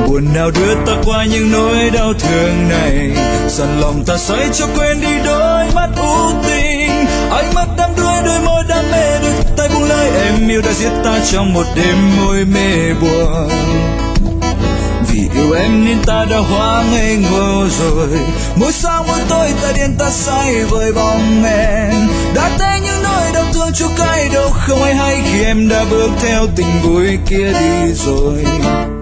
buồn nào đưa ta qua những nỗi đau thương này, dần lòng ta say cho quên đi đôi mắt u tình, ánh mắt đắm đuối đôi môi đam mê, đôi tay buông lơi em yêu đã giết ta trong một đêm môi mê buồn. Vì yêu em nên ta đã hóa ngây ngô rồi, mỗi sáng mỗi tối ta điên ta say với bóng em, đã thấy những nỗi đau thương chua cay đâu không ai hay khi em đã bước theo tình vui kia đi rồi.